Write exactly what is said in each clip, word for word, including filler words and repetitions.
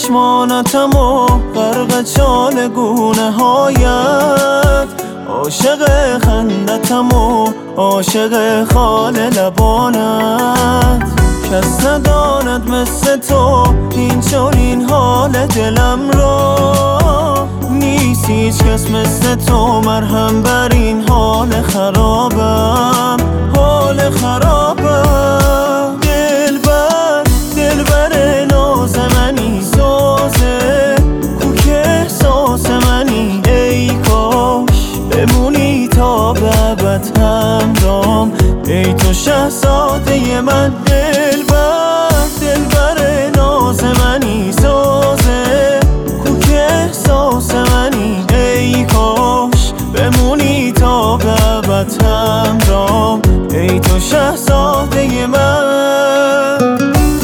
چشمانتم و غرق چالگونه هایت، عاشق خندتم و عاشق خال لبانت. کس نداند مثل تو این چنین حال دلم را، نیست هیچ کس مثل تو مرهم بر این حال خرابم، حال خرابم. دلبر دلبر ناز منی، سازه کوک احساس منی، ای کاش بمونی تا به ابد همرام، ای تو شهزاده من. دلبر دلبر ناز منی، سازه کوک احساس منی، ای کاش بمونی تا به ابد همرام، ای تو شهزاده من.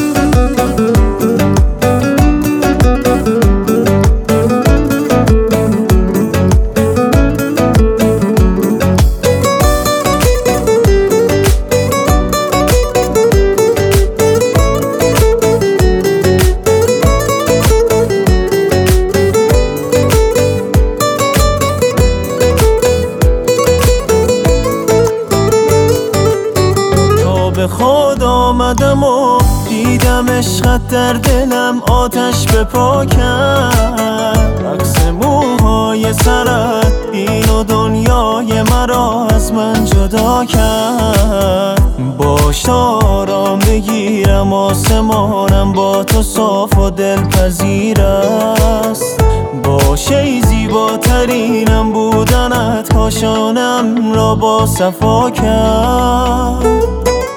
به خود آمدم و دیدم عشقت در دلم آتش به پا کرد، عکس موهای سرت این و دنیای مرا از من جدا کرد. باش آرام بگیرم، آسمانم با تو صاف و دلپذیر است، باشه ای زیباترینم بودنت کاشانم را با صفا کرد.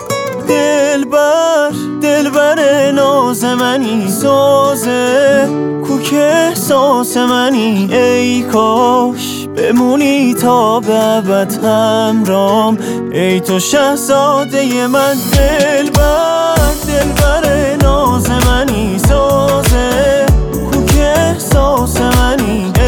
دلبر دلبر ناز منی، سازه کوک احساس منی، ای کاش بمونی تا به ابد همرام، ای تو شهزاده من. دلبر دلبر ناز منی، سازه کوک احساس منی،